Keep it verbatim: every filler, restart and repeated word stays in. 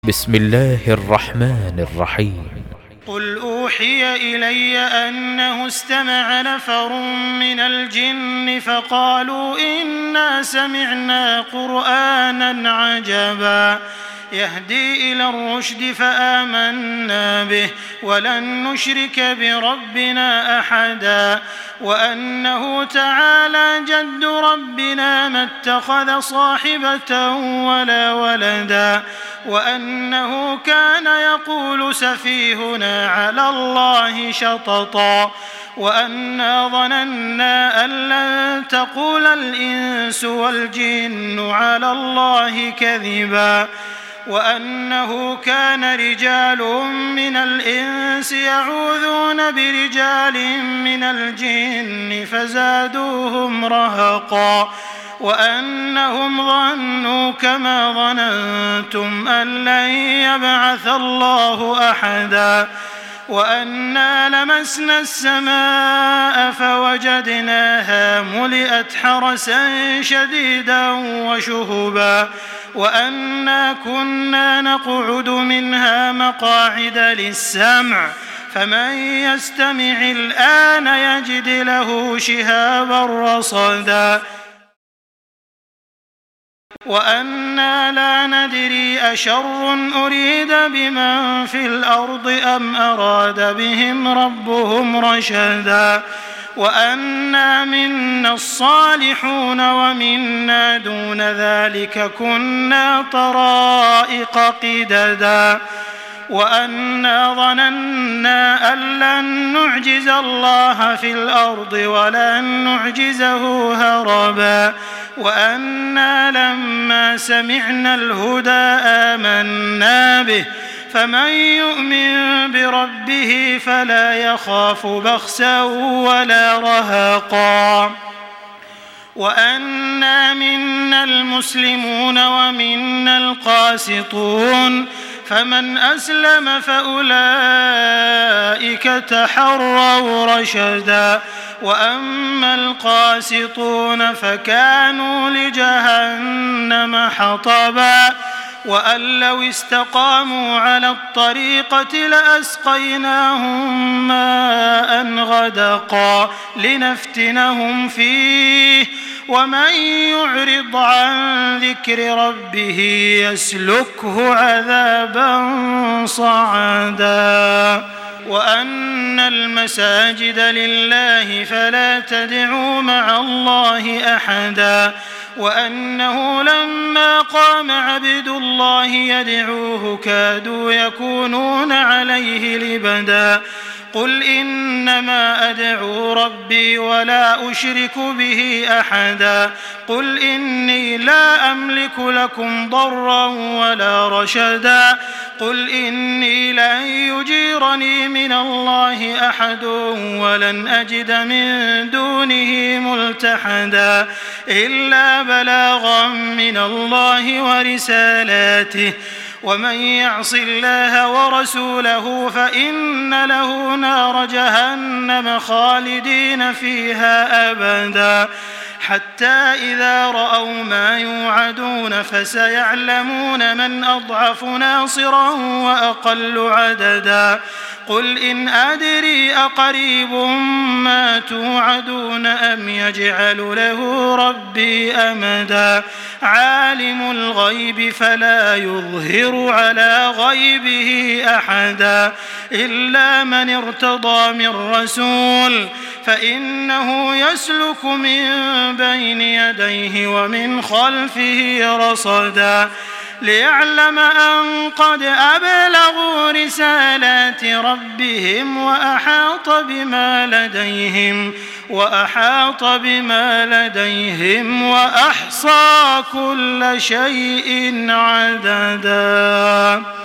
بسم الله الرحمن الرحيم. قل أوحي إلي أنه استمع نفر من الجن فقالوا إنا سمعنا قرآنا عجبا يهدي إلى الرشد فآمنا به ولن نشرك بربنا أحدا وأنه تعالى جد ربنا ما اتخذ صاحبة ولا ولدا وأنه كان يقول سفيهنا على الله شططا وأنا ظننا أن لن تقول الإنس والجن على الله كذبا وأنه كان رجال من الإنس يعوذون برجال من الجن فزادوهم رهقا وأنهم ظنوا كما ظننتم أن لن يبعث الله أحدا وأنا لمسنا السماء فوجدناها ملئت حرسا شديدا وشهبا وأنا كنا نقعد منها مقاعد للسمع فمن يستمع الآن يجد له شهابا رصدا وأنا لا ندري أشر أريد بمن في الأرض أم أراد بهم ربهم رشدا وأنا منا الصالحون ومنا دون ذلك كنا طرائق قددا وأنا ظننا أن لن نعجز الله في الأرض ولن نعجزه هربا وأنا لما سمعنا الهدى آمنا به فمن يؤمن بربه فلا يخاف بخسا ولا رهقا وأنا منا المسلمون ومنا القاسطون فمن أسلم فأولئك تحروا رشدا وأما القاسطون فكانوا لجهنم حطبا وأن لو استقاموا على الطريقة لأسقيناهم ماء غدقا لنفتنهم فيه ومن يعرض عن ذكر ربه يسلكه عذابا صعدا وأن المساجد لله فلا تدعوا مع الله أحدا وأنه لما قام عبد الله يدعوه كادوا يكونون عليه لبدا قل إنما أدعو ربي ولا أشرك به أحدا قل إني لا أملك لكم ضرا ولا رشدا قل إني لن يجيرني من الله أحد ولن أجد من دونه ملتحدا إلا بلاغا من الله ورسالاته ومن يعص الله ورسوله فإن له نار جهنم خالدين فيها أبدا حتى إذا رأوا ما يوعدون فسيعلمون من أضعف ناصرا وأقل عددا قل إن أدري أقريب ما توعدون أم يجعل له ربي أمدا عالم الغيب فلا يظهر على غيبه أحدا إلا من ارتضى من رسول فإنه يسلك من بين يديه ومن خلفه رصدا ليعلم أن قد أبلغوا رسالات ربهم وأحاط بما لديهم وأحاط بما لديهم وأحصى كل شيء عددا.